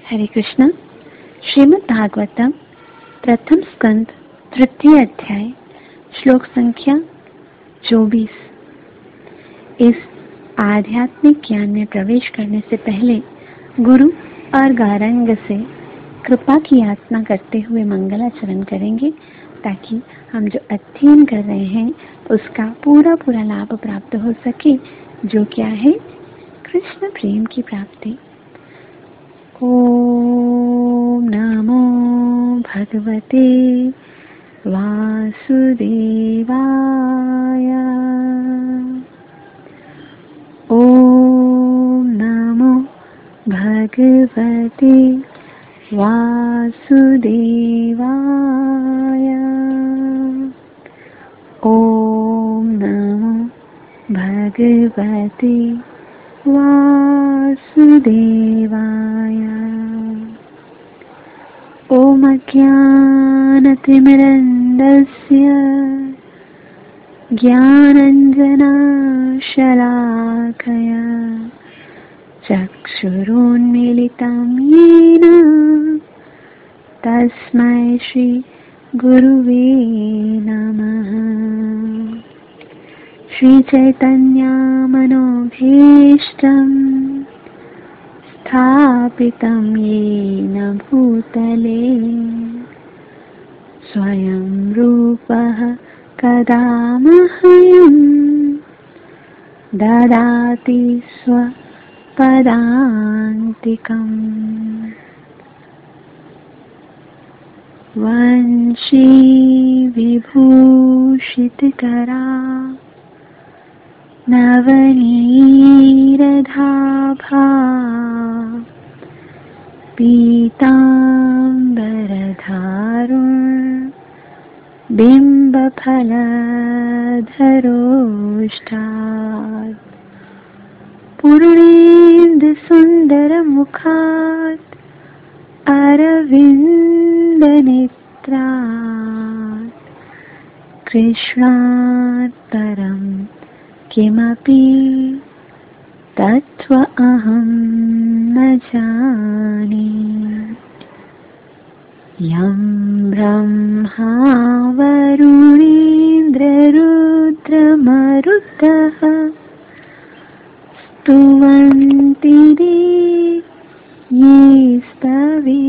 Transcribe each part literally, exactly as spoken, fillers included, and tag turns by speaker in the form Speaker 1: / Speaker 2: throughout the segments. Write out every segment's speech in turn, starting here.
Speaker 1: हरे कृष्ण। श्रीमद् भागवतम प्रथम स्कंद तृतीय अध्याय श्लोक संख्या चौबीस। इस आध्यात्मिक ज्ञान में प्रवेश करने से पहले गुरु और गौरांग से कृपा की याचना करते हुए मंगलाचरण करेंगे, ताकि हम जो अध्ययन कर रहे हैं उसका पूरा पूरा लाभ प्राप्त हो सके, जो क्या है कृष्ण प्रेम की प्राप्ति। ओम नमो भगवते वासुदेवाय। ओम नमो भगवते वासुदेवाय। ओम नमो भगवते वासुदेवाय। ओम अज्ञानतिमिरन्धस्य ज्ञानाञ्जनशलाकया चक्षुरुन्मीलितं येन तस्मै श्री गुरुवे नमः। श्री चैतन्यमनोभीष्टं स्थापितं येन भूतले स्वयं रूपः कदा मह्यं ददाति स्वपदान्तिकम्। वंशी विभूषितकरा नवनीरधाभा पीताम्बरधारुण बिम्बफलधरोष्ठात् पूर्णेन्दुसुन्दरमुखात् अरविन्दनेत्रात् कृष्णात् परं किमपि तत्त्व अहं न जाने। यं ब्रह्मा वरुणेन्द्ररुद्रमरुतः स्तुवन्ति ये स्तवे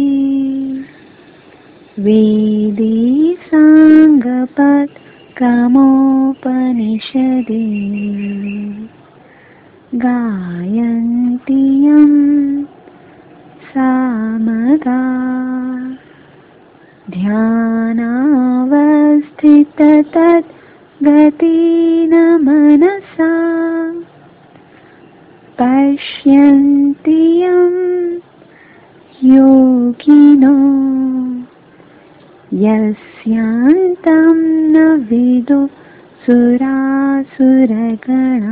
Speaker 1: वेदे साङ्गपत् क्रमोपनिषदे गायन्ति यं सामगा ध्यानावस्थिततत् गतेन मनसा पश्यन्ति यं योगिनो यस्यान्तं न विदुः सुरासुरगणा।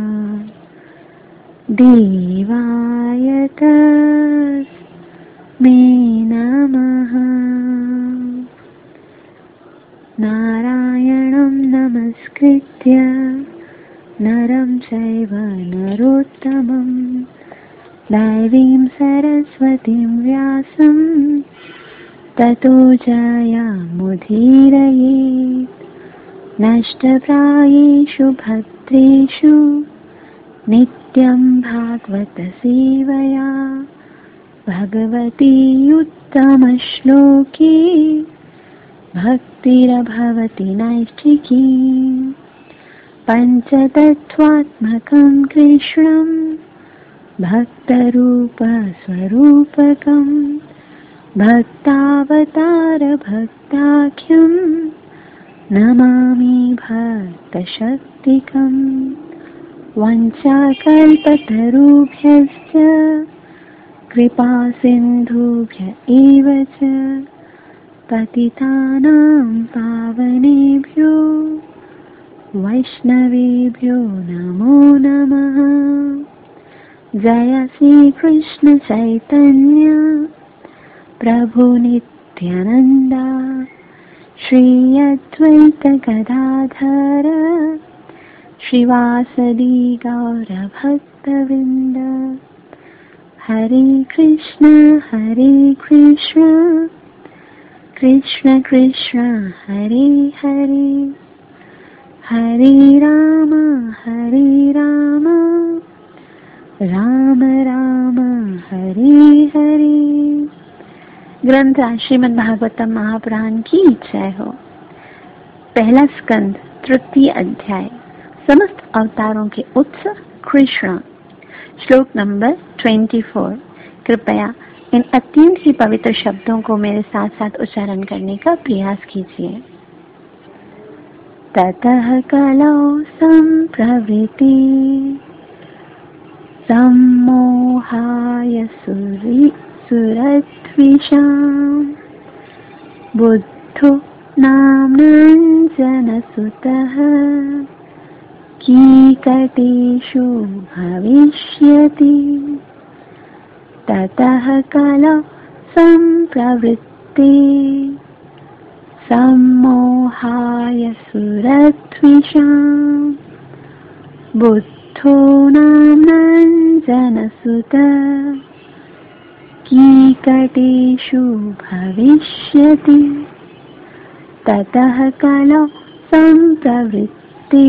Speaker 1: देवाय तस्मै नमः। नारायणं नमस्कृत्य नरं चैव नरोत्तमं दैवीं सरस्वतीं व्यासं ततो जयमुदीरयेत्। नष्टप्रायेषु भद्रेषु नित्यं भागवत सेवया भगवती उत्तमश्लोके भक्तिरभवति नैष्ठिकी। पञ्चतत्त्वात्मकं कृष्णं भक्तरूपस्वरूपकं भक्तावतार भक्ताख्यं नमामि भक्तशक्तिकम्। वञ्चाकल्पतरुभ्यश्च कृपासिन्धुभ्य एव च पतितानां पावनेभ्यो वैष्णवेभ्यो नमो नमः। जय श्री कृष्ण चैतन्य प्रभु नित्यानंद श्री अद्वैत गदाधर श्रीवासदि गौर भक्तवृंद। हरे कृष्ण हरे कृष्ण कृष्ण कृष्ण हरे हरे हरे राम हरे राम राम राम हरे हरे। ग्रंथ श्रीमद् भागवतम महापुराण की जय हो। पहला स्कंद तृतीय अध्याय समस्त अवतारों के उत्स कृष्ण। श्लोक नंबर चौबीस। कृपया इन अत्यंत ही पवित्र शब्दों को मेरे साथ साथ उच्चारण करने का प्रयास कीजिए। ततः कलौ संप्रवृत्ति सम्मोहाय सुरी सुरद्विषाम् बुद्धो नाम्नाञ्जनसुतः कीकटेषु भविष्यति। ततः कलौ संप्रवृत्ते सम्मोहाय सुरद्विषाम् बुद्धो नाम्नाञ्जनसुतः कीकटेषु भविष्यति। ततः कलौ संप्रवृत्ते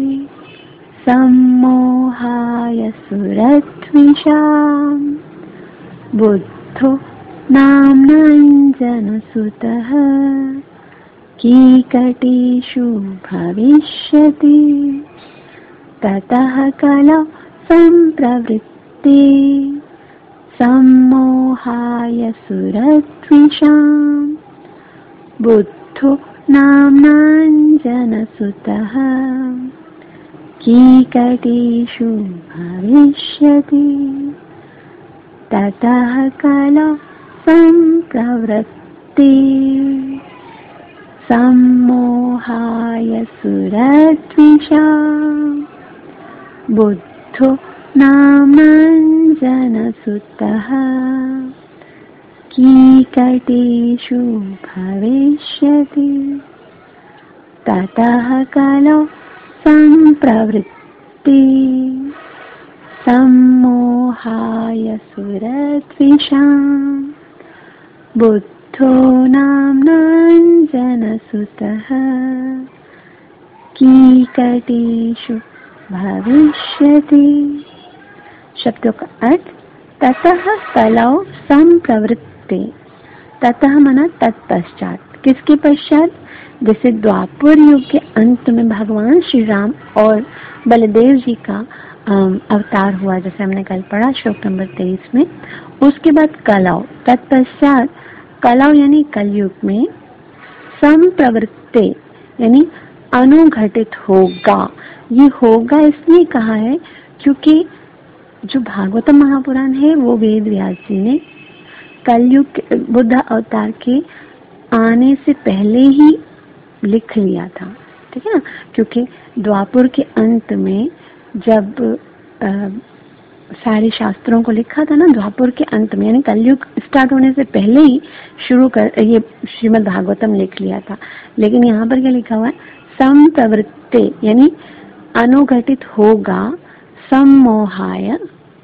Speaker 1: सम्मोहाय सुरद्विषाम् बुद्धो नाम्नाञ्जनसुतः कीकटेषु भविष्यति। ततः कलौ संप्रवृत्ते सम्मोहाय सुरद्विषाम् बुद्धो नाम्नाञ्जनसुतः कीकटेषु भविष्यति। ततः कलौ संप्रवृत्ते सम्मोहाय सुरद्विषाम् बुद्धो नाम्नाञ्जनसुतः कीकटेषु भविष्यति। ततः कलौ संप्रवृत्ते सम्मोहाय सुरद्विषाम् बुद्धो नाम्नाञ्जनसुतः कीकटेषु भविष्यति। शब्दों का अर्थ ततः कलौ संप्रवृत्ते। ततः मना तत्पश्चात। किसके पश्चात? जैसे द्वापर युग के अंत में भगवान श्री राम और बलदेव जी का अवतार हुआ, जैसे हमने कल पढ़ा श्लोक नंबर तेईस में। उसके बाद कलौ, तत्पश्चात कलौ यानी कलयुग में संप्रवृत्ते यानी अनुघटित होगा। ये होगा इसलिए कहा है क्योंकि जो भागवतम महापुराण है वो वेद व्यास जी ने कलयुग बुद्ध अवतार के आने से पहले ही लिख लिया था, ठीक है ना। क्योंकि द्वापर के अंत में जब आ, सारे शास्त्रों को लिखा था ना, द्वापर के अंत में यानी कलयुग स्टार्ट होने से पहले ही शुरू कर ये श्रीमद् भागवतम लिख लिया था। लेकिन यहाँ पर क्या लिखा हुआ है? संप्रवृत्ते यानी अनुघटित होगा, सम्मोहाय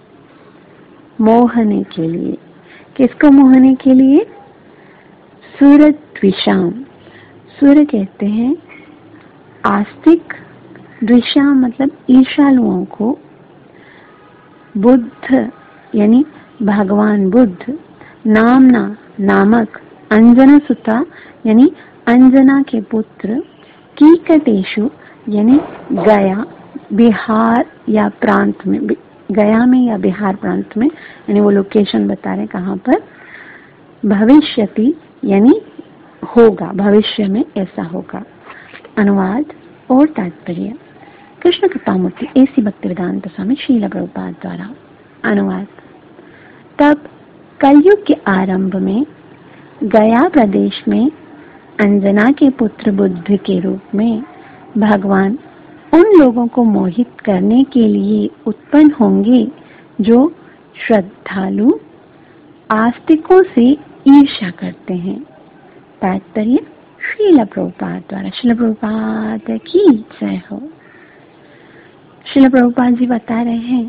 Speaker 1: मोहने के लिए। किसको मोहने के लिए? सुरद्विषाम। सूर्य कहते हैं आस्तिक, द्विषाम मतलब ईर्ष्यालुओं को, बुद्ध यानी भगवान बुद्ध, नामना नामक, अंजना सुता यानी अंजना के पुत्र, कीकटेषु यानी गया बिहार या प्रांत में, गया में या बिहार प्रांत में, यानी वो लोकेशन बता रहे कहाँ पर। भविष्यति यानी होगा, भविष्य में ऐसा होगा। अनुवाद और तात्पर्य। कृष्ण कृपामूर्ति ऐसी भक्तिवेदांत स्वामी श्रील प्रभुपाद द्वारा अनुवाद। तब कलयुग के आरंभ में गया प्रदेश में अंजना के पुत्र बुद्ध के रूप में भगवान उन लोगों को मोहित करने के लिए उत्पन्न होंगे जो श्रद्धालु आस्तिकों से ईर्ष्या करते हैं। तात्पर्य श्रील प्रभुपाद द्वारा। श्रील प्रभुपाद की जय हो। श्रील प्रभुपाद जी बता रहे हैं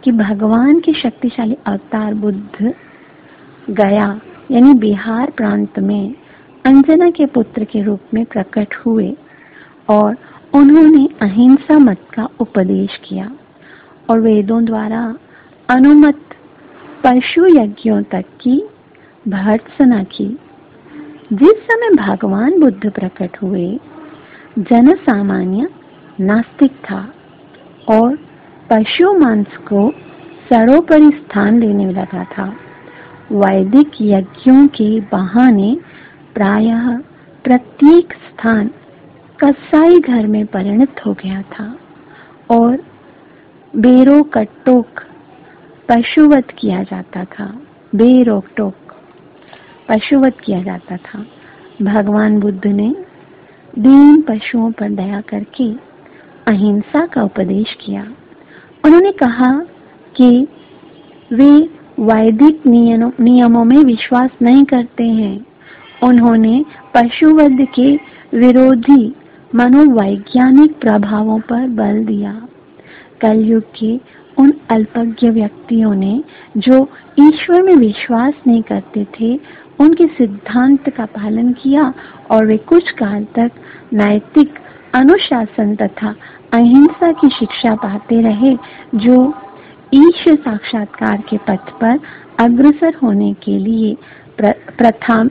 Speaker 1: कि भगवान के शक्तिशाली अवतार बुद्ध गया यानी बिहार प्रांत में अंजना के पुत्र के रूप में प्रकट हुए और उन्होंने अहिंसा मत का उपदेश किया और वेदों द्वारा अनुमत पशु यज्ञों तक की भर्त्सना की। जिस समय भगवान बुद्ध प्रकट हुए, जन सामान्य नास्तिक था और पशु मांस को सर्वोपरि स्थान देने लगा था। वैदिक यज्ञों के बहाने प्रायः प्रत्येक स्थान कसाई घर में परिणत हो गया था और बेरोक टोक पशुवध किया जाता था। बेरोक टोक पशुवध किया जाता था। भगवान बुद्ध ने दीन पशुओं पर दया करके अहिंसा का उपदेश किया। उन्होंने कहा कि वे वैदिक नियमों में विश्वास नहीं करते हैं। उन्होंने पशुवध के विरोधी मनोवैज्ञानिक प्रभावों पर बल दिया। कलयुग के उन अल्पज्ञ व्यक्तियों ने जो ईश्वर में विश्वास नहीं करते थे, उनके सिद्धांत का पालन किया और वे कुछ काल तक नैतिक अनुशासन तथा अहिंसा की शिक्षा पाते रहे, जो ईश्वर साक्षात्कार के पथ पर अग्रसर होने के लिए प्रथम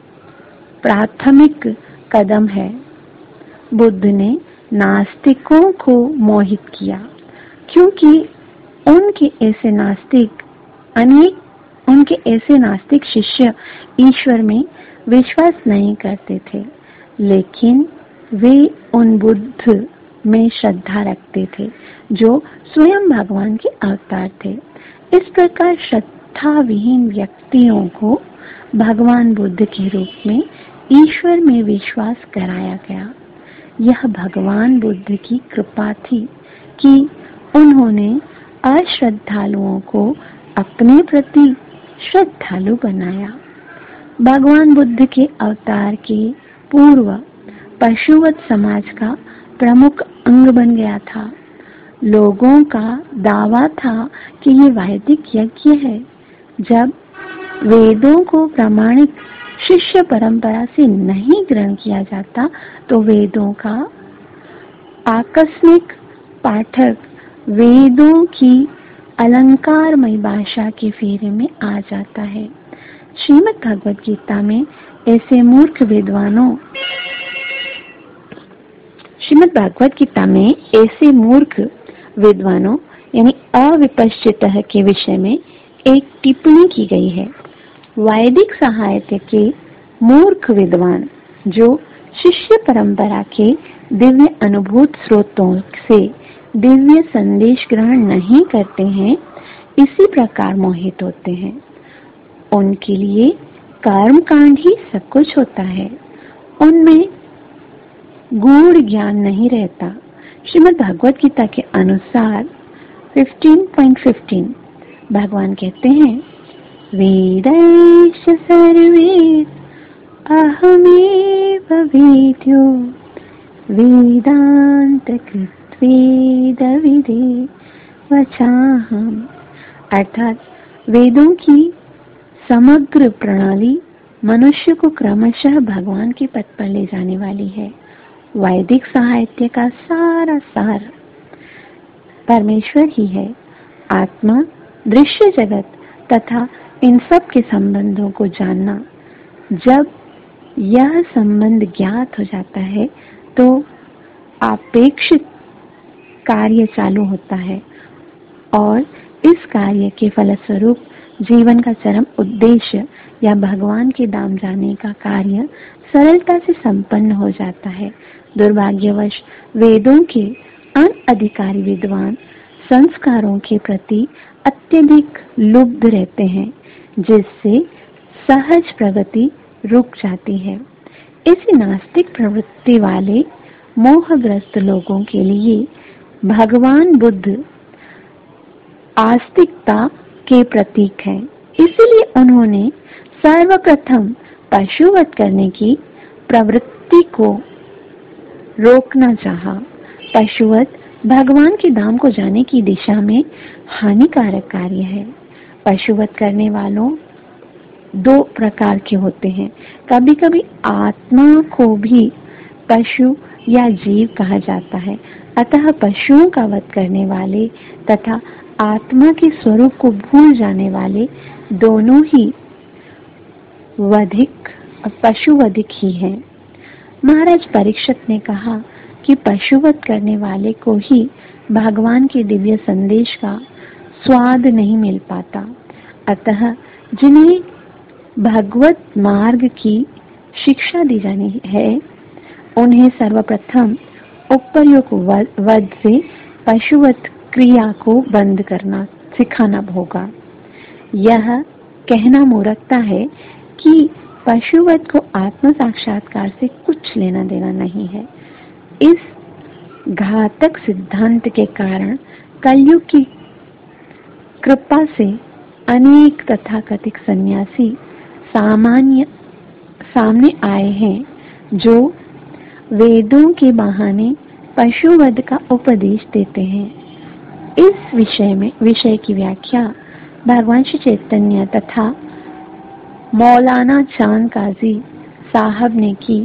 Speaker 1: प्राथमिक कदम है। बुद्ध ने नास्तिकों को मोहित किया, क्योंकि उनके ऐसे नास्तिक अनेक उनके ऐसे नास्तिक शिष्य ईश्वर में विश्वास नहीं करते थे, लेकिन वे उन बुद्ध में श्रद्धा रखते थे जो स्वयं भगवान के अवतार थे। इस प्रकार श्रद्धा विहीन व्यक्तियों को भगवान बुद्ध के रूप में ईश्वर में विश्वास कराया गया। यह भगवान बुद्ध की कृपा थी कि उन्होंने अश्रद्धालुओं को अपने प्रति श्रद्धालु बनाया। भगवान बुद्ध के अवतार के पूर्व पशुवध समाज का प्रमुख अंग बन गया था। लोगों का दावा था कि ये वैदिक यज्ञ है। जब वेदों को प्रामाणिक शिष्य परंपरा से नहीं ग्रहण किया जाता, तो वेदों का आकस्मिक पाठक वेदों की अलंकारमय भाषा के फेरे में आ जाता है। श्रीमद् भगवद गीता में ऐसे मूर्ख विद्वानों श्रीमद् भागवत गीता में ऐसे मूर्ख विद्वानों यानी अविपश्चितः के विषय में एक टिप्पणी की गई है। वैदिक साहित्य के मूर्ख विद्वान जो शिष्य परंपरा के दिव्य अनुभूत स्रोतों से दिव्य संदेश ग्रहण नहीं करते हैं, इसी प्रकार मोहित होते हैं। उनके लिए कर्म कांड ही सब कुछ होता है, उनमें गूढ़ ज्ञान नहीं रहता। श्रीमद् भागवत गीता के अनुसार पंद्रह पॉइंट पंद्रह भगवान कहते हैं, वेदैश्च सर्वे अहमेव वेद्यो वेदांत कृत्वेद विदे वचाहम। अर्थात वेदों की समग्र प्रणाली मनुष्य को क्रमशः भगवान के पथ पर ले जाने वाली है। वैदिक साहित्य का सारा सार परमेश्वर ही है। आत्मा, दृश्य जगत तथा इन सब के संबंधों को जानना, जब यह संबंध ज्ञात हो जाता है तो अपेक्षित कार्य चालू होता है और इस कार्य के फलस्वरूप जीवन का चरम उद्देश्य या भगवान के धाम जाने का कार्य सरलता से संपन्न हो जाता है। दुर्भाग्यवश वेदों के अनधिकारी विद्वान संस्कारों के प्रति अत्यधिक लुब्ध रहते हैं, जिससे सहज प्रगति रुक जाती है। इसी नास्तिक प्रवृत्ति वाले मोहग्रस्त लोगों के लिए भगवान बुद्ध आस्तिकता के प्रतीक हैं। इसीलिए उन्होंने सर्वप्रथम पशुवध करने की प्रवृत्ति को रोकना चाहा। पशुवध भगवान के धाम को जाने की दिशा में हानिकारक कार्य है। पशुवध करने वालों दो प्रकार के होते हैं। कभी कभी आत्मा को भी पशु या जीव कहा जाता है। अतः पशुओं का वध करने वाले तथा आत्मा के स्वरूप को भूल जाने वाले दोनों ही वधिक पशुवधिक ही हैं। महाराज परीक्षित ने कहा कि पशुवध करने वाले को ही भगवान के दिव्य संदेश का स्वाद नहीं मिल पाता। अतः जिन्हें भगवत मार्ग की शिक्षा दी जानी है, उन्हें सर्वप्रथम उपर्युक्त वध से पशुवध क्रिया को बंद करना सिखाना होगा। यह कहना मूर्खता है कि पशुवध को आत्म साक्षात्कार से कुछ लेना देना नहीं है। इस घातक सिद्धांत के कारण कलयुग की कृपा से अनेक तथाकथित सन्यासी सामान्य सामने आए हैं, जो वेदों के बहाने पशुवध का उपदेश देते हैं। इस विषय में विषय की व्याख्या भगवान श्री चैतन्य तथा मौलाना चांद काजी साहब ने की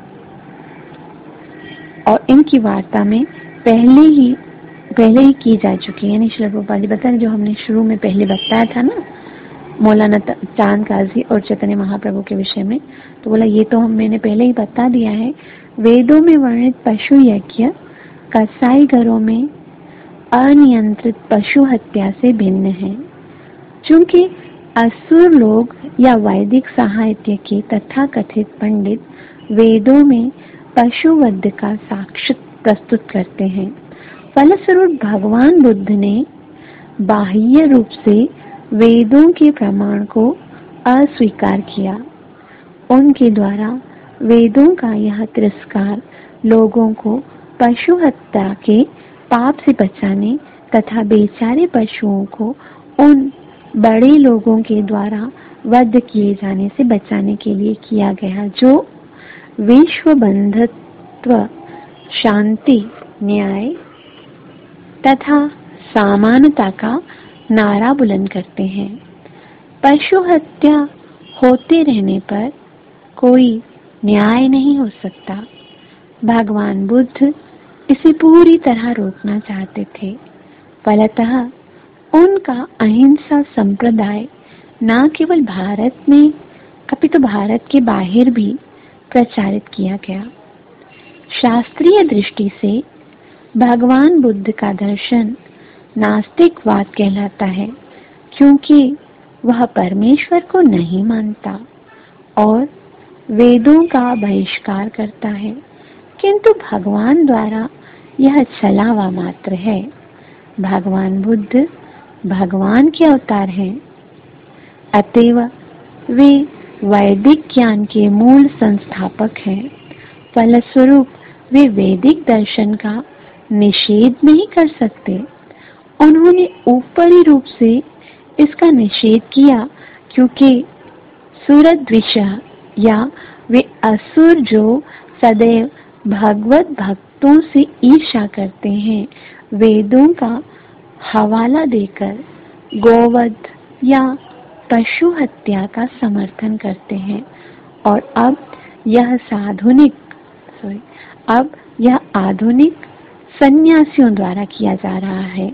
Speaker 1: और इनकी वार्ता में पहले ही पहले ही की जा चुकी है। यानी श्री प्रभुपाद जी बता रहे, जो हमने शुरू में पहले बताया था ना मौलाना चांद काजी और चैतन्य महाप्रभु के विषय में, तो बोला ये तो हम मैंने पहले ही बता दिया है। वेदों में वर्णित पशु यज्ञ कसाई घरों में अनियंत्रित पशु हत्या से भिन्न है। चूंकि असुर लोग या वैदिक साहित्य के तथाकथित पंडित वेदों में पशुवध का साक्ष्य प्रस्तुत करते हैं, फलस्वरूप भगवान बुद्ध ने बाह्य रूप से वेदों के प्रमाण को अस्वीकार किया। उनके द्वारा वेदों का यह तिरस्कार लोगों को पशु हत्या के पाप से बचाने तथा बेचारे पशुओं को उन बड़े लोगों के द्वारा वध किए जाने से बचाने के लिए किया गया, जो विश्व बंधुत्व, शांति, न्याय तथा समानता का नारा बुलंद करते हैं। पशु हत्या होते रहने पर कोई न्याय नहीं हो सकता। भगवान बुद्ध इसे पूरी तरह रोकना चाहते थे। फलतः उनका अहिंसा संप्रदाय न केवल भारत में अपितु भारत के बाहर भी प्रचारित किया गया। शास्त्रीय दृष्टि से भगवान बुद्ध का दर्शन नास्तिकवाद कहलाता है, क्योंकि वह परमेश्वर को नहीं मानता और वेदों का बहिष्कार करता है, किंतु भगवान द्वारा यह चला हुआ मात्र है। भगवान बुद्ध भगवान के अवतार हैं, अतएव वे वैदिक ज्ञान के मूल संस्थापक हैं। फलस्वरूप वे वैदिक दर्शन का निषेध नहीं कर सकते। उन्होंने ऊपरी रूप से इसका निषेध किया, क्योंकि सुरद्विषः या वे असुर जो सदैव भगवत भक्तों से ईर्ष्या करते हैं, वेदों का हवाला देकर गोवध या पशु हत्या का समर्थन करते हैं। और अब यह साधुनिक सॉरी अब यह आधुनिक सन्यासियों द्वारा किया जा रहा है।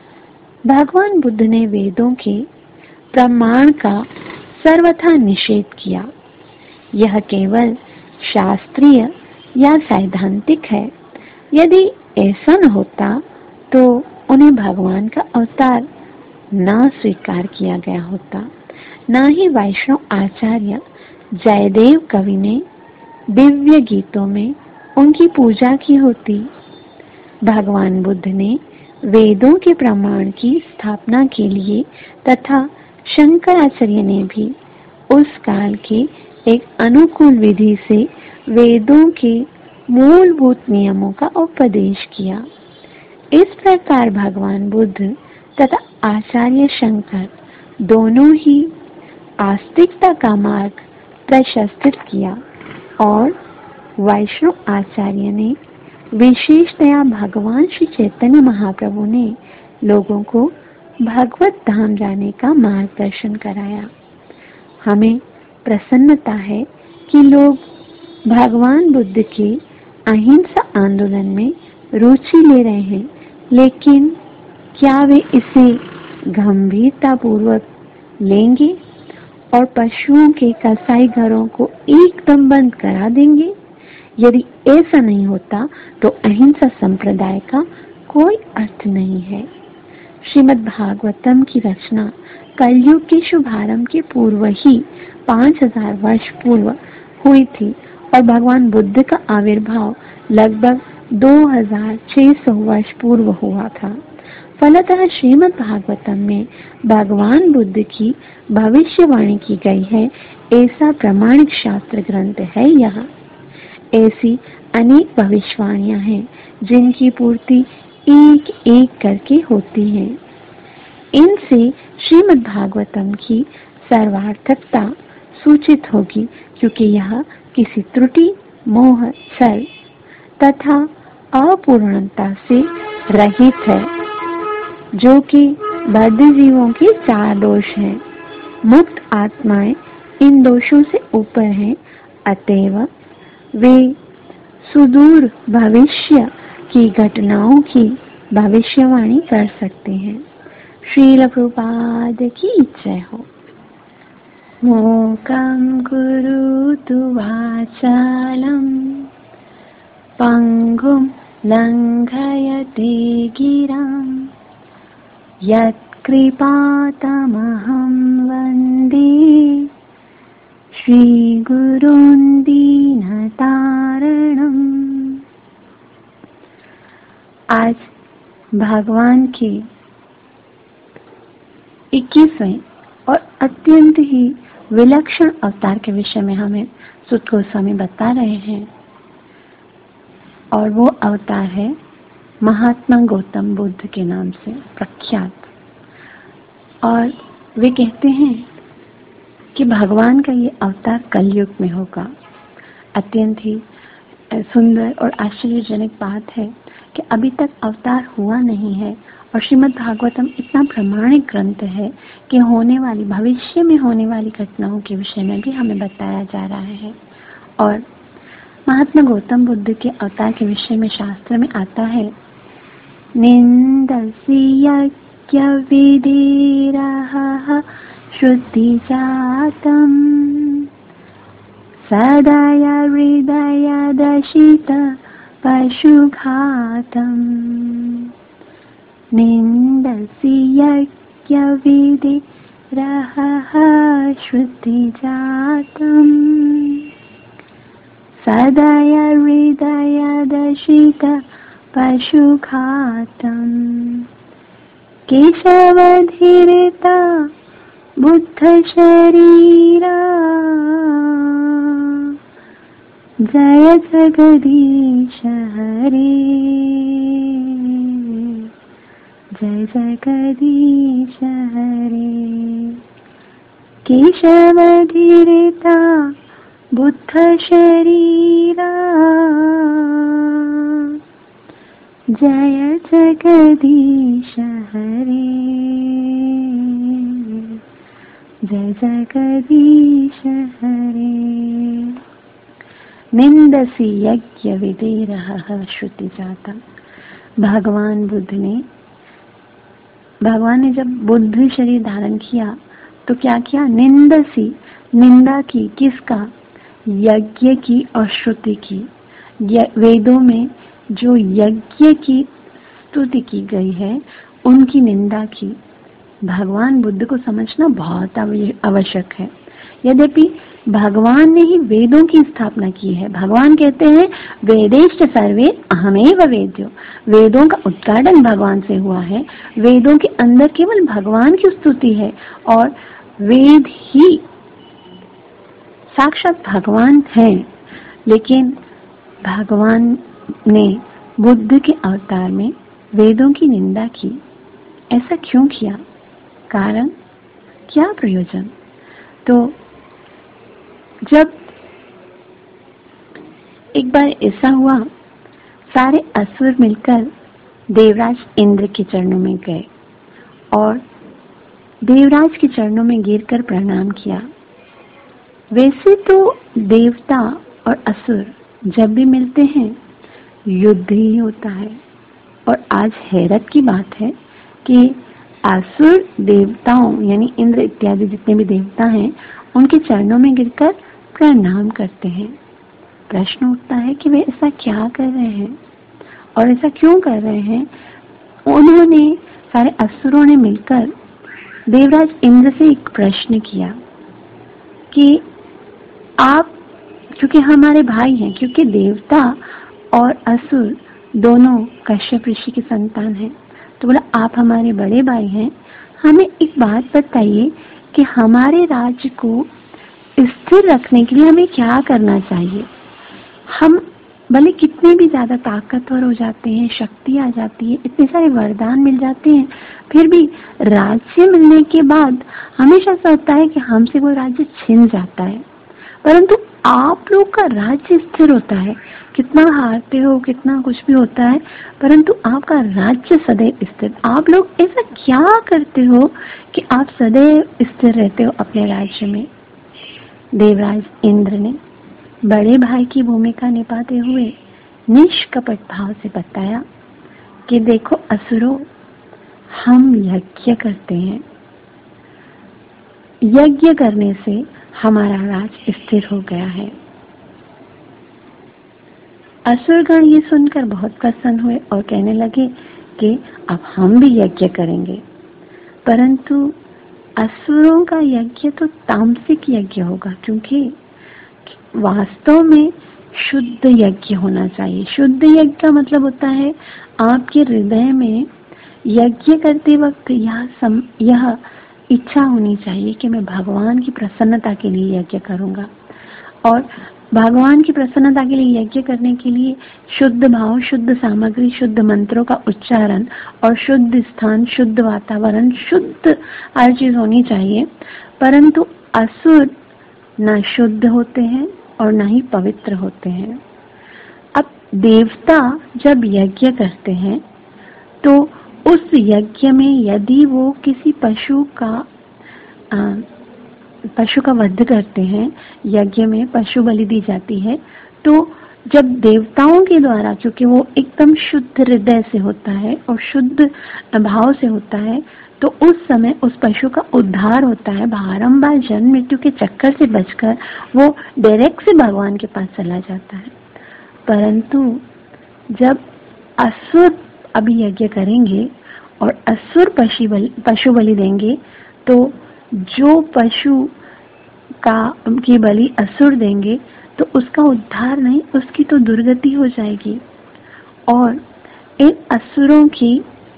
Speaker 1: भगवान बुद्ध ने वेदों के प्रमाण का सर्वथा निषेध किया। यह केवल शास्त्रीय या सैद्धांतिक है। यदि ऐसा न होता तो उन्हें भगवान का अवतार न स्वीकार किया गया होता, न ही वैष्णव आचार्य जयदेव कवि ने दिव्य गीतों में उनकी पूजा की होती। भगवान बुद्ध ने वेदों के प्रमाण की स्थापना के लिए तथा शंकराचार्य ने भी उस काल के एक अनुकूल विधि से वेदों के मूलभूत नियमों का उपदेश किया। इस प्रकार भगवान बुद्ध तथा आचार्य शंकर दोनों ही आस्तिकता का मार्ग प्रशस्त किया और वैष्णव आचार्य ने विशेषतया भगवान श्री चैतन्य महाप्रभु ने लोगों को भगवत धाम जाने का मार्गदर्शन कराया। हमें प्रसन्नता है कि लोग भगवान बुद्ध के अहिंसा आंदोलन में रुचि ले रहे हैं, लेकिन क्या वे इसे गंभीरता पूर्वक लेंगे और पशुओं के कसाई घरों को एकदम बंद करा देंगे? यदि ऐसा नहीं होता तो अहिंसा संप्रदाय का कोई अर्थ नहीं है। श्रीमद् भागवतम की रचना कलयुग के शुभारंभ के पूर्व ही पांच हजार वर्ष पूर्व हुई थी और भगवान बुद्ध का आविर्भाव लगभग दो हजार छह सौ वर्ष पूर्व हुआ था। फलतः श्रीमद् भागवतम में भगवान बुद्ध की भविष्यवाणी की गई है, ऐसा प्रमाणिक शास्त्र ग्रंथ है। यह ऐसी अनेक भविष्यवाणियां हैं जिनकी पूर्ति एक एक करके होती है। इनसे श्रीमद् भागवतम की सर्वार्थकता सूचित होगी, क्योंकि यह किसी त्रुटि, मोह, छल तथा अपूर्णता से रहित है, जो कि बद्ध जीवों के चार दोष हैं। मुक्त आत्माएं इन दोषों से ऊपर हैं, अतएव वे सुदूर भविष्य की घटनाओं की भविष्यवाणी कर सकते हैं। श्रील प्रभुपाद की जय हो। मूकं करोतु वाचालं पंगुं लंघयते गिरिं यत्कृपातमहं वन्दे श्रीगुरुं दीनतारिणम्। आज भगवान के इक्कीसवें और अत्यंत ही विलक्षण अवतार के विषय में हमें सुत गोस्वामी बता रहे हैं, और वो अवतार है महात्मा गौतम बुद्ध के नाम से प्रख्यात। और वे कहते हैं कि भगवान का ये अवतार कलयुग में होगा। अत्यंत ही सुंदर और आश्चर्यजनक बात है कि अभी तक अवतार हुआ नहीं है, और श्रीमद् भागवतम इतना प्रमाणिक ग्रंथ है कि होने वाली, भविष्य में होने वाली घटनाओं के विषय में भी हमें बताया जा रहा है। और महात्मा गौतम बुद्ध के अवतार के विषय में शास्त्र में आता है, निंदसि यज्ञ विधिरः श्रुति जातम् सदय हृदय दशित पशुघातम्। निंदसि यज्ञ विधिरः श्रुति जातम् सदय हृदय दशित पशुघातम्। केशवधिरिता बुद्ध शरीरा जय जगदीश हरे, जय जगदीश हरे। केशवधिरिता बुद्ध शरीरा जय जगदीश हरे, जय जगदीश हरे। निंदसि यज्ञ विधिरः श्रुति जाता। भगवान बुद्ध ने भगवान ने जब बुद्ध शरीर धारण किया तो क्या किया? निंदसी, निंदा की। किसका? यज्ञ की और श्रुति की। वेदों में जो यज्ञ की स्तुति की गई है उनकी निंदा की। भगवान बुद्ध को समझना बहुत आवश्यक है। यद्यपि भगवान ने ही वेदों की स्थापना की है। भगवान कहते हैं वेदेश्च सर्वे अहमेव वेद्यो। वेदों का उद्घाटन भगवान से हुआ है। वेदों के अंदर केवल भगवान की स्तुति है और वेद ही साक्षात भगवान हैं। लेकिन भगवान ने बुद्ध के अवतार में वेदों की निंदा की। ऐसा क्यों किया? कारण क्या? प्रयोजन? तो जब एक बार ऐसा हुआ, सारे असुर मिलकर देवराज इंद्र के चरणों में गए और देवराज के चरणों में गिरकर प्रणाम किया। वैसे तो देवता और असुर जब भी मिलते हैं युद्ध ही होता है, और आज हैरत की बात है कि असुर देवताओं यानी इंद्र इत्यादि जितने भी देवता हैं उनके चरणों में गिरकर प्रणाम करते हैं। प्रश्न उठता है कि वे ऐसा क्या कर रहे हैं और ऐसा क्यों कर रहे हैं। उन्होंने सारे असुरों ने मिलकर देवराज इंद्र से एक प्रश्न किया कि आप, क्योंकि हमारे भाई हैं, क्योंकि देवता और असुर दोनों कश्यप ऋषि की संतान हैं, तो बोला आप हमारे बड़े भाई हैं, हमें एक बात बताइए कि हमारे राज्य को स्थिर रखने के लिए हमें क्या करना चाहिए। हम भले कितने भी ज्यादा ताकतवर हो जाते हैं, शक्ति आ जाती है, इतने सारे वरदान मिल जाते हैं, फिर भी राज्य मिलने के बाद हमेशा ऐसा होता है कि हमसे वो राज्य छिन जाता है। परंतु आप लोग का राज्य स्थिर होता है, कितना हारते हो, कितना कुछ भी होता है, परंतु आपका राज्य सदैव स्थिर। आप लोग ऐसा क्या करते हो कि आप सदैव स्थिर रहते हो अपने राज्य में। देवराज इंद्र ने बड़े भाई की भूमिका निभाते हुए निष्कपट भाव से बताया कि देखो असुरों, हम यज्ञ करते हैं, यज्ञ करने से हमारा राज स्थिर हो गया है। असुरगण ये सुनकर बहुत प्रसन्न हुए और कहने लगे कि अब हम भी यज्ञ करेंगे। परंतु असुरों का यज्ञ तो तामसिक यज्ञ होगा, क्योंकि वास्तव में शुद्ध यज्ञ होना चाहिए। शुद्ध यज्ञ का मतलब होता है आपके हृदय में यज्ञ करते वक्त यह सम, यह इच्छा होनी चाहिए कि मैं भगवान की प्रसन्नता के लिए यज्ञ करूंगा, और भगवान की प्रसन्नता के लिए यज्ञ करने के लिए शुद्ध भाव, शुद्ध सामग्री, शुद्ध मंत्रों का उच्चारण और शुद्ध स्थान, शुद्ध वातावरण, शुद्ध हर चीज होनी चाहिए। परंतु असुर न शुद्ध होते हैं और न ही पवित्र होते हैं। अब देवता जब यज्ञ करते हैं तो उस यज्ञ में यदि वो किसी पशु का आ, पशु का वध करते हैं, यज्ञ में पशु बलि दी जाती है, तो जब देवताओं के द्वारा, क्योंकि वो एकदम शुद्ध हृदय से होता है और शुद्ध भाव से होता है, तो उस समय उस पशु का उद्धार होता है। बारंबार जन्म मृत्यु के चक्कर से बचकर वो डायरेक्ट से भगवान के पास चला जाता है। परंतु जब असुर अभी यज्ञ करेंगे और असुर पशु बलि पशु बलि देंगे, तो जो पशु का की बलि असुर देंगे तो उसका उद्धार नहीं, उसकी तो दुर्गति हो जाएगी। और इन असुरों की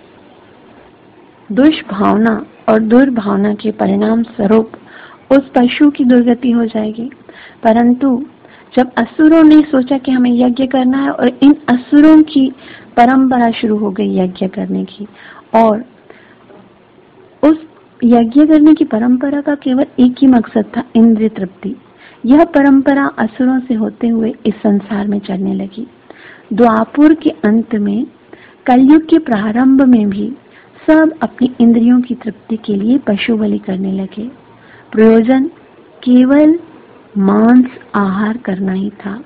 Speaker 1: दुष्भावना और दुर्भावना के परिणाम स्वरूप उस पशु की दुर्गति हो जाएगी। परंतु जब असुरों ने सोचा कि हमें यज्ञ करना है, और इन असुरों की परंपरा शुरू हो गई यज्ञ करने की, और उस यज्ञ करने की परंपरा का केवल एक ही मकसद था, इंद्रिय तृप्ति। यह परंपरा असुरों से होते हुए इस संसार में चलने लगी। द्वापर के अंत में, कलयुग के प्रारंभ में भी सब अपनी इंद्रियों की तृप्ति के लिए पशु बलि करने लगे। प्रयोजन केवल मांस आहार करना ही था।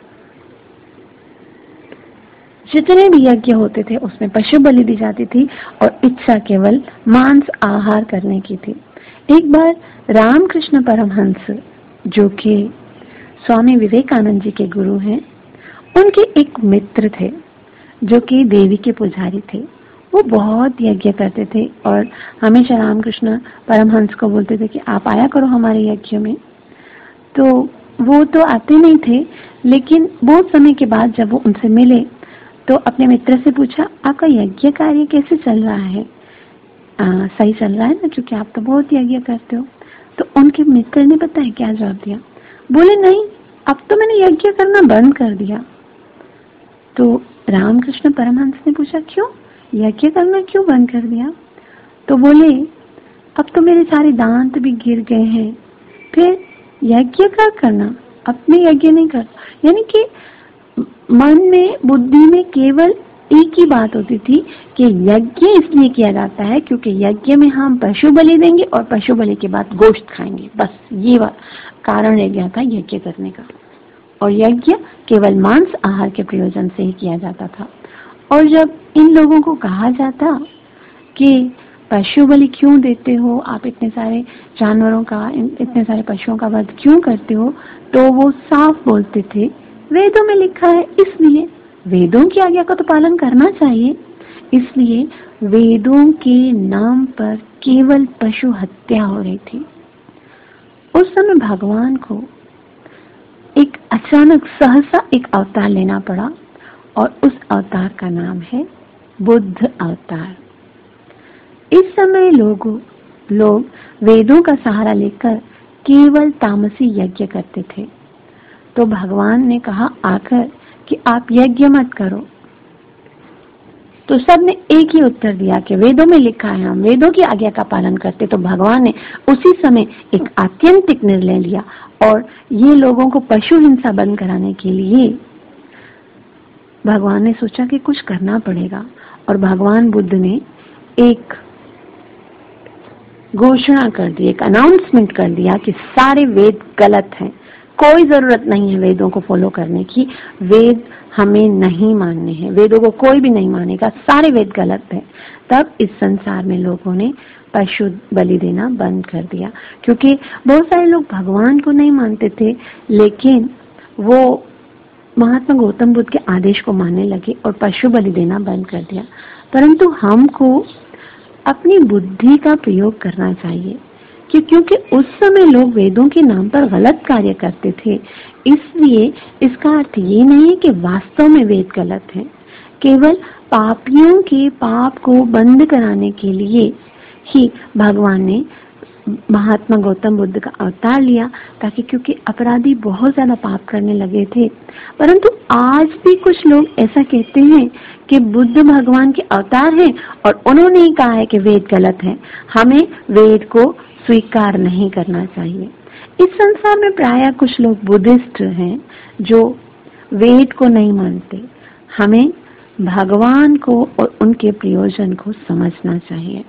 Speaker 1: जितने भी यज्ञ होते थे उसमें पशु बलि दी जाती थी और इच्छा केवल मांस आहार करने की थी। एक बार रामकृष्ण परमहंस, जो कि स्वामी विवेकानंद जी के गुरु हैं, उनके एक मित्र थे जो कि देवी के पुजारी थे। वो बहुत यज्ञ करते थे और हमेशा रामकृष्ण परमहंस को बोलते थे कि आप आया करो हमारे यज्ञ में। तो वो तो आते नहीं थे, लेकिन बहुत समय के बाद जब वो उनसे मिले तो अपने मित्र से पूछा, आपका यज्ञ कार्य कैसे चल रहा है? आ, सही चल रहा है ना, क्योंकि आप तो बहुत यज्ञ करते हो। तो उनके मित्र ने पता है क्या जवाब दिया? बोले नहीं, अब तो मैंने यज्ञ करना बंद कर दिया। तो रामकृष्ण परमहंस ने पूछा, क्यों यज्ञ करना क्यों बंद कर दिया? तो बोले, अब तो मेरे सारे दांत भी गिर गए हैं, फिर यज्ञ क्या करना, अब मैं यज्ञ नहीं करता। यानी कि मन में, बुद्धि में केवल एक ही बात होती थी कि यज्ञ इसलिए किया जाता है क्योंकि यज्ञ में हम पशु बलि देंगे और पशु बलि के बाद गोश्त खाएंगे, बस ये कारण रह गया था यज्ञ करने का। और यज्ञ केवल मांस आहार के प्रयोजन से ही किया जाता था। और जब इन लोगों को कहा जाता कि पशु बलि क्यों देते हो, आप इतने सारे जानवरों का, इतने सारे पशुओं का वध क्यों करते हो, तो वो साफ बोलते थे वेदों में लिखा है, इसलिए वेदों की आज्ञा का तो पालन करना चाहिए। इसलिए वेदों के नाम पर केवल पशु हत्या हो रही थी। उस समय भगवान को एक अचानक सहसा एक अवतार लेना पड़ा और उस अवतार का नाम है बुद्ध अवतार। इस समय लोग लोग वेदों का सहारा लेकर केवल तामसी यज्ञ करते थे। तो भगवान ने कहा आकर कि आप यज्ञ मत करो। तो सबने एक ही उत्तर दिया कि वेदों में लिखा है, हम वेदों की आज्ञा का पालन करते। तो भगवान ने उसी समय एक आत्यंतिक निर्णय लिया और ये लोगों को पशु हिंसा बंद कराने के लिए भगवान ने सोचा कि कुछ करना पड़ेगा। और भगवान बुद्ध ने एक घोषणा कर दी, एक अनाउंसमेंट कर दिया कि सारे वेद गलत हैं, कोई जरूरत नहीं है वेदों को फॉलो करने की, वेद हमें नहीं मानने हैं, वेदों को कोई भी नहीं मानेगा, सारे वेद गलत हैं। तब इस संसार में लोगों ने पशु बलि देना बंद कर दिया, क्योंकि बहुत सारे लोग भगवान को नहीं मानते थे, लेकिन वो महात्मा गौतम बुद्ध के आदेश को मानने लगे और पशु बलि देना बंद कर दिया। परंतु हमको अपनी बुद्धि का प्रयोग करना चाहिए, क्योंकि उस समय लोग वेदों के नाम पर गलत कार्य करते थे। इसलिए इसका अर्थ ये नहीं है कि वास्तव में वेद गलत हैं, केवल पापियों के पाप को बंद कराने के लिए ही भगवान ने महात्मा गौतम बुद्ध का अवतार लिया, ताकि क्योंकि अपराधी बहुत ज्यादा पाप करने लगे थे। परंतु आज भी कुछ लोग ऐसा कहते हैं कि बुद्ध भगवान के अवतार हैं और उन्होंने ही कहा है कि वेद गलत है, हमें वेद को स्वीकार नहीं करना चाहिए। इस संसार में प्रायः कुछ लोग बुद्धिस्ट हैं जो वेद को नहीं मानते। हमें भगवान को और उनके प्रयोजन को समझना चाहिए।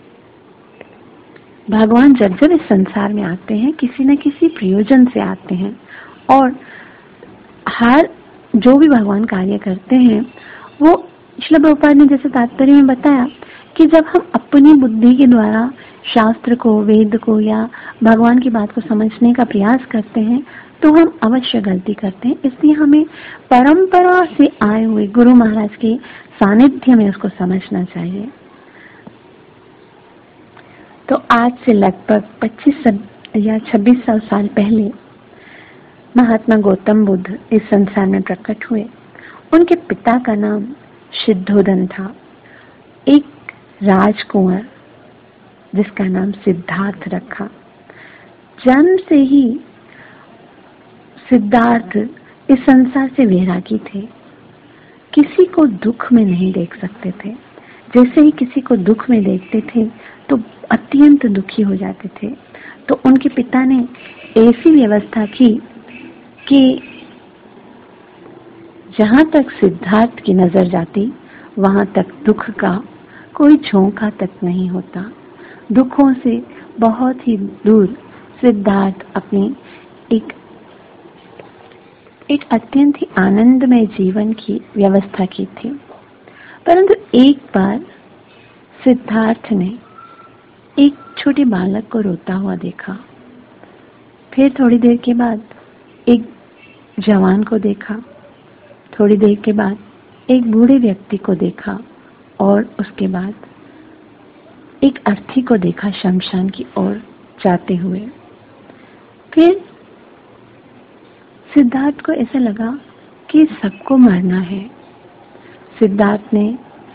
Speaker 1: भगवान जब जब इस संसार में आते हैं किसी न किसी प्रयोजन से आते हैं, और हर जो भी भगवान कार्य करते हैं वो श्रील प्रभुपाद ने जैसे तात्पर्य में बताया कि जब हम अपनी बुद्धि के द्वारा शास्त्र को, वेद को या भगवान की बात को समझने का प्रयास करते हैं तो हम अवश्य गलती करते हैं। इसलिए हमें परंपरा से आए हुए गुरु महाराज के सानिध्य में उसको समझना चाहिए। तो आज से लगभग पच्चीस या छब्बीस सौ साल पहले महात्मा गौतम बुद्ध इस संसार में प्रकट हुए। उनके पिता का नाम सिद्धोधन था, एक राजकुंवर जिसका नाम सिद्धार्थ रखा। जन्म से ही सिद्धार्थ इस संसार से वैरागी थे, किसी को दुख में नहीं देख सकते थे। जैसे ही किसी को दुख में देखते थे तो अत्यंत दुखी हो जाते थे। तो उनके पिता ने ऐसी व्यवस्था की कि जहां तक सिद्धार्थ की नजर जाती वहां तक दुख का कोई झोंका तक नहीं होता। दुखों से बहुत ही दूर सिद्धार्थ अपनी एक एक अत्यंत ही आनंदमय जीवन की व्यवस्था की थी। परंतु एक बार सिद्धार्थ ने एक छोटे बालक को रोता हुआ देखा। फिर थोड़ी देर के बाद एक जवान को देखा, थोड़ी देर के बाद एक बूढ़े व्यक्ति को देखा और उसके बाद एक अर्थी को देखा शमशान की ओर जाते हुए। फिर सिद्धार्थ को ऐसा लगा कि सबको मरना है। सिद्धार्थ ने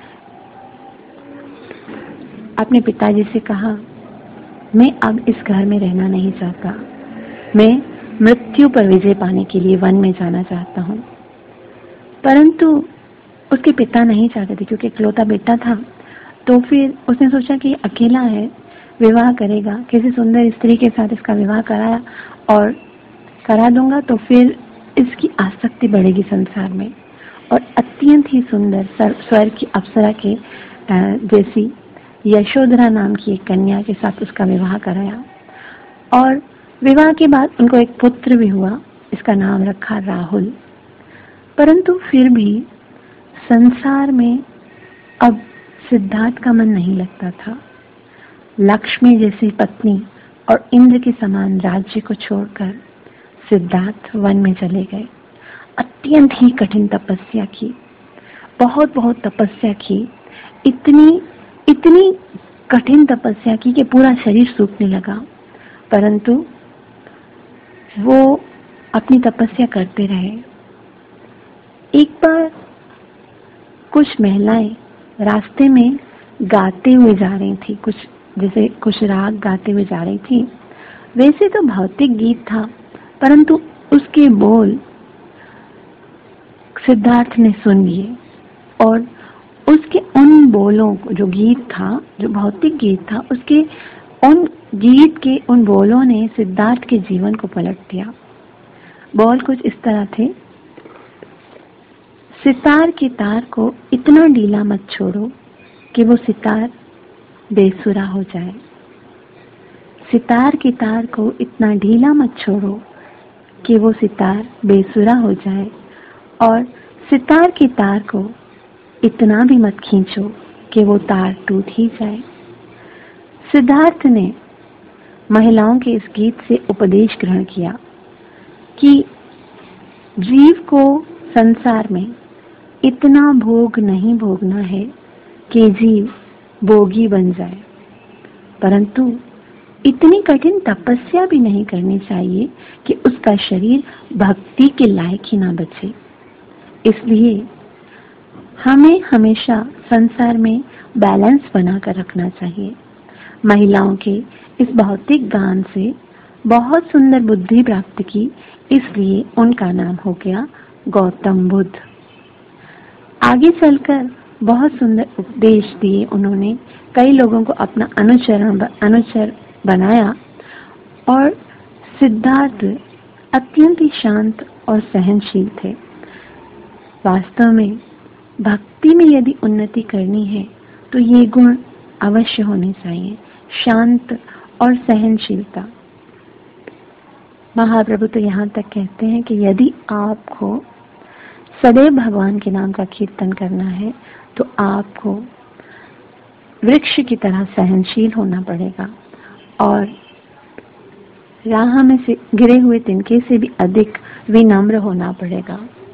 Speaker 1: अपने पिताजी से कहा, मैं अब इस घर में रहना नहीं चाहता, मैं मृत्यु पर विजय पाने के लिए वन में जाना चाहता हूँ। परंतु उसके पिता नहीं चाहते थे क्योंकि इकलौता बेटा था। तो फिर उसने सोचा कि अकेला है, विवाह करेगा, किसी सुंदर स्त्री के साथ इसका विवाह कराया और करा दूंगा तो फिर इसकी आसक्ति बढ़ेगी संसार में और अत्यंत ही सुंदर स्वर्ग की अप्सरा के जैसी यशोधरा नाम की एक कन्या के साथ उसका विवाह कराया और विवाह के बाद उनको एक पुत्र भी हुआ। इसका नाम रखा राहुल। परंतु फिर भी संसार में अब सिद्धार्थ का मन नहीं लगता था। लक्ष्मी जैसी पत्नी और इंद्र के समान राज्य को छोड़कर सिद्धार्थ वन में चले गए। अत्यंत ही कठिन तपस्या की, बहुत बहुत तपस्या की, इतनी इतनी कठिन तपस्या की कि पूरा शरीर सूखने लगा। परंतु वो अपनी तपस्या करते रहे। एक बार कुछ महिलाएं रास्ते में गाते हुए जा रही थी, कुछ जैसे कुछ राग गाते हुए जा रही थी। वैसे तो भौतिक गीत था, परंतु उसके बोल सिद्धार्थ ने सुन लिए और उसके उन बोलों को, जो गीत था, जो भौतिक गीत था, उसके उन गीत के उन बोलों ने सिद्धार्थ के जीवन को पलट दिया। बोल कुछ इस तरह थे, सितार के तार को इतना ढीला मत छोड़ो कि वो सितार बेसुरा हो जाए। सितार के तार को इतना ढीला मत छोड़ो कि वो सितार बेसुरा हो जाए और सितार के तार को इतना भी मत खींचो कि वो तार टूट ही जाए। सिद्धार्थ ने महिलाओं के इस गीत से उपदेश ग्रहण किया कि जीव को संसार में इतना भोग नहीं भोगना है कि जीव भोगी बन जाए, परंतु इतनी कठिन तपस्या भी नहीं करनी चाहिए कि उसका शरीर भक्ति के लायक ही ना बचे। इसलिए हमें हमेशा संसार में बैलेंस बनाकर रखना चाहिए। महिलाओं के इस भौतिक गान से बहुत सुंदर बुद्धि प्राप्त की, इसलिए उनका नाम हो गया गौतम बुद्ध। आगे चलकर बहुत सुंदर उपदेश दिए उन्होंने, कई लोगों को अपना अनुचरण अनुचर बनाया और सिद्धार्थ अत्यंत ही शांत और सहनशील थे। वास्तव में भक्ति में यदि उन्नति करनी है तो ये गुण अवश्य होने चाहिए, शांत और सहनशीलता। महाप्रभु तो यहाँ तक कहते हैं कि यदि आपको सदैव भगवान के नाम का कीर्तन करना है तो आपको वृक्ष की तरह सहनशील होना पड़ेगा और राह में से गिरे हुए तिनके से भी अधिक विनम्र होना पड़ेगा।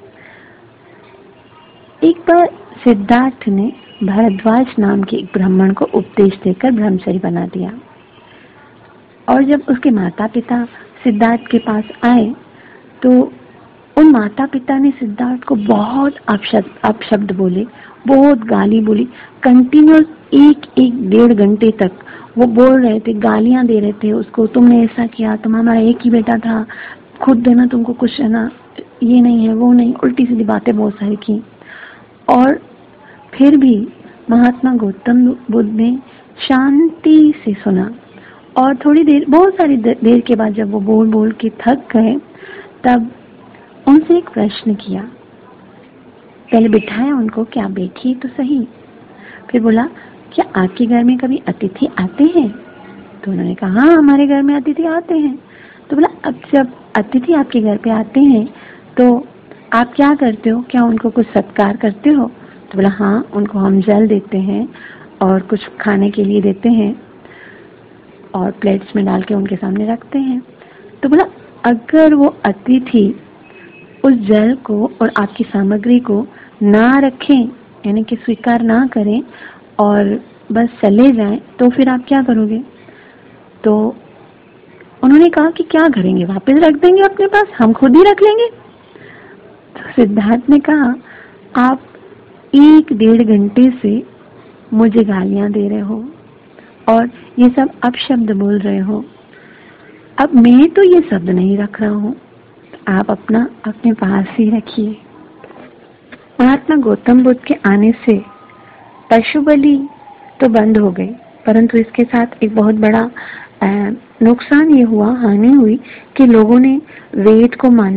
Speaker 1: एक बार सिद्धार्थ ने भरद्वाज नाम के एक ब्राह्मण को उपदेश देकर ब्रह्मचारी बना दिया और जब उसके माता पिता सिद्धार्थ के पास आए तो उन माता पिता ने सिद्धार्थ को बहुत अपशब्द अपशब्द बोले, बहुत गाली बोली। कंटिन्यूस एक एक डेढ़ घंटे तक वो बोल रहे थे, गालियां दे रहे थे उसको, तुमने ऐसा किया, तुम हमारा एक ही बेटा था, खुद देना तुमको कुछ है ना, ये नहीं है वो नहीं, उल्टी सीधी बातें बहुत सारी की। और फिर भी महात्मा गौतम बुद्ध ने शांति से सुना और थोड़ी देर, बहुत सारी देर के बाद जब वो बोल बोल के थक गए तब उनसे एक प्रश्न किया। पहले बिठाया उनको, क्या बैठिए तो सही। फिर बोला, क्या आपके घर में कभी अतिथि आते हैं? तो उन्होंने कहा, हाँ हमारे घर में अतिथि आते हैं। तो बोला, अब जब अतिथि आपके घर पे आते हैं तो आप क्या करते हो, क्या उनको कुछ सत्कार करते हो? तो बोला, हाँ उनको हम जल देते हैं और कुछ खाने के लिए देते हैं और प्लेट्स में डाल के उनके सामने रखते हैं। तो बोला, अगर वो अतिथि उस जल को और आपकी सामग्री को ना रखें, यानी कि स्वीकार ना करें और बस चले जाएं, तो फिर आप क्या करोगे? तो उन्होंने कहा कि क्या करेंगे, वापस रख देंगे अपने पास, हम खुद ही रख लेंगे। तो सिद्धार्थ ने कहा, आप एक डेढ़ घंटे से मुझे गालियां दे रहे हो और ये सब अपशब्द बोल रहे हो, अब मैं तो ये शब्द नहीं रख रहा हूँ, आप अपना अपने पास ही रखिए। महात्मा गौतम बुद्ध के आने से पशु बलि तो बंद हो गई, परंतु इसके साथ एक बहुत बड़ा नुकसान ये हुआ, हानि हुई कि लोगों ने वेद को मानना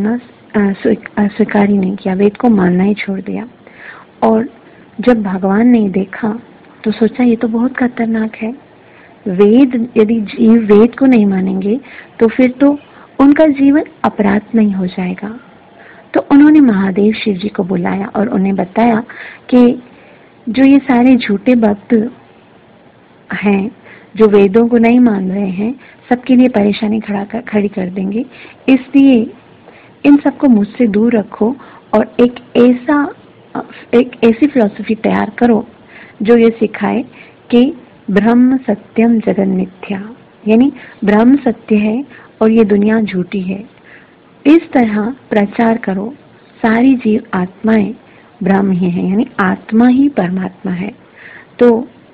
Speaker 1: स्वीकार ही नहीं किया, वेद को मानना ही छोड़ दिया। और जब भगवान ने देखा तो सोचा ये तो बहुत खतरनाक है। वेद, यदि जीव वेद को नहीं मानेंगे तो फिर तो उनका जीवन अपराध नहीं हो जाएगा। तो उन्होंने महादेव शिव जी को बुलाया और उन्हें बताया कि जो ये सारे झूठे भक्त हैं, जो वेदों को नहीं मान रहे हैं, सबके लिए परेशानी खड़ा कर, खड़ी कर देंगे, इसलिए इन सबको मुझसे दूर रखो और एक ऐसा एक ऐसी फिलॉसफी तैयार करो जो ये सिखाए कि ब्रह्म सत्यम जगन मिथ्या, यानी ब्रह्म सत्य है और ये दुनिया झूठी है। इस तरह प्रचार करो, सारी जीव आत्माएं ब्रह्म ही है, यानी आत्मा ही परमात्मा है। तो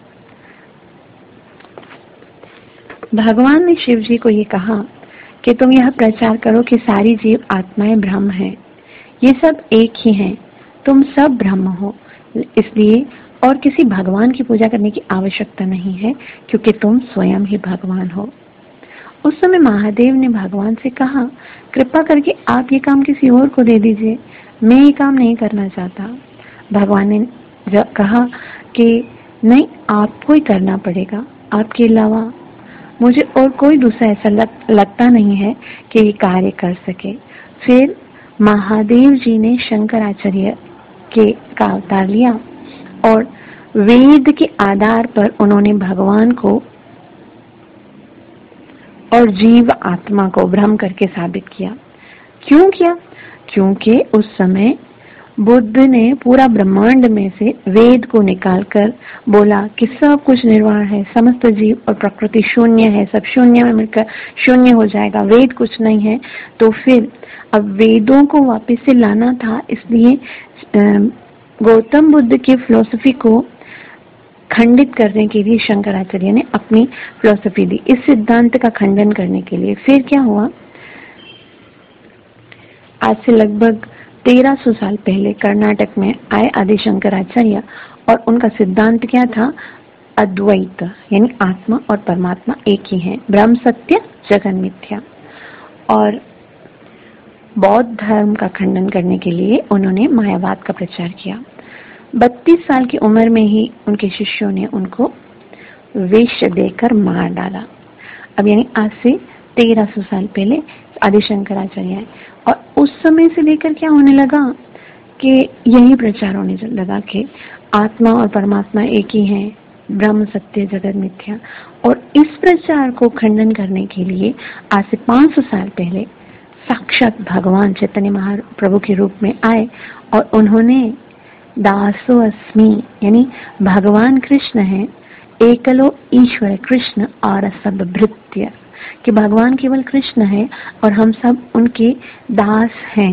Speaker 1: भगवान ने शिव जी को ये कहा कि तुम यह प्रचार करो कि सारी जीव आत्माएं ब्रह्म है, ये सब एक ही हैं, तुम सब ब्रह्म हो, इसलिए और किसी भगवान की पूजा करने की आवश्यकता नहीं है क्योंकि तुम स्वयं ही भगवान हो। उस समय महादेव ने भगवान से कहा, कृपा करके आप ये काम किसी और को दे दीजिए, मैं ये काम नहीं करना चाहता। भगवान ने कहा कि नहीं, आपको ही करना पड़ेगा, आपके अलावा मुझे और कोई दूसरा ऐसा लग, लगता नहीं है कि ये कार्य कर सके। फिर महादेव जी ने शंकराचार्य के का अवतार लिया और वेद के आधार पर उन्होंने भगवान को और जीव आत्मा को ब्रह्म करके साबित किया। क्यों किया? क्योंकि उस समय बुद्ध ने पूरा ब्रह्मांड में से वेद को निकालकर बोला कि सब कुछ निर्वाण है, समस्त जीव और प्रकृति शून्य है, सब शून्य में मिलकर शून्य हो जाएगा, वेद कुछ नहीं है। तो फिर अब वेदों को वापस से लाना था, इसलिए गौतम बुद्ध की फिलॉसफी को खंडित करने के लिए शंकराचार्य ने अपनी फिलॉसफी दी, इस सिद्धांत का खंडन करने के लिए। फिर क्या हुआ, आज से लगभग तेरह सौ साल पहले कर्नाटक में आए आदि शंकराचार्य और उनका सिद्धांत क्या था? अद्वैत, यानी आत्मा और परमात्मा एक ही है, ब्रह्म सत्य जगन मिथ्या। और बौद्ध धर्म का खंडन करने के लिए उन्होंने मायावाद का प्रचार किया। बत्तीस साल की उम्र में ही उनके शिष्यों ने उनको विष देकर मार डाला। अब यानी आज से तेरह सौ साल पहले आदि शंकराचार्य आए और उस समय से लेकर क्या होने लगा कि यही प्रचार होने लगा कि आत्मा और परमात्मा एक ही है, ब्रह्म सत्य जगत मिथ्या। और इस प्रचार को खंडन करने के लिए आज से पाँच सौ साल पहले साक्षात भगवान चैतन्य महाप्रभु के रूप में आए और उन्होंने दासो अस्मि, यानी भगवान कृष्ण है, एकलो ईश्वर कृष्ण और सब भृत्य, कि भगवान केवल कृष्ण है और हम सब उनके दास हैं।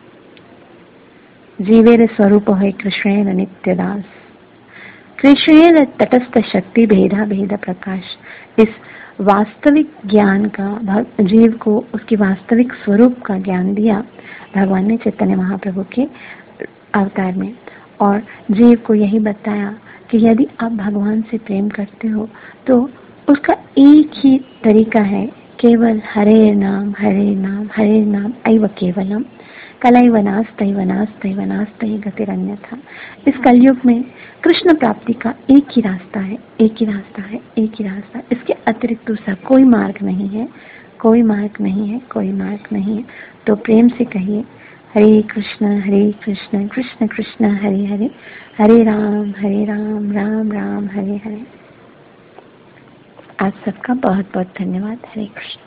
Speaker 1: जीवेर स्वरूप है कृष्ण नित्य दास, कृष्ण तटस्थ शक्ति भेदा भेद प्रकाश। इस वास्तविक ज्ञान का जीव को उसके वास्तविक स्वरूप का ज्ञान दिया भगवान ने चैतन्य महाप्रभु के अवतार में, और जीव को यही बताया कि यदि आप भगवान से प्रेम करते हो तो उसका एक ही तरीका है, केवल हरे नाम हरे नाम हरे नाम ऐव केवलम, कलैवनास्तैव नास्तैव नास्तैव गतिरन्यथा। इस कलयुग में कृष्ण प्राप्ति का एक ही रास्ता है, एक ही रास्ता है, एक ही रास्ता, इसके अतिरिक्त दूसरा कोई मार्ग नहीं है, कोई मार्ग नहीं है, कोई मार्ग नहीं है। तो प्रेम से कहिए, हरे कृष्ण हरे कृष्ण कृष्ण कृष्ण हरे हरे, हरे राम हरे राम राम राम हरे हरे। आज सबका बहुत बहुत धन्यवाद। हरे कृष्ण।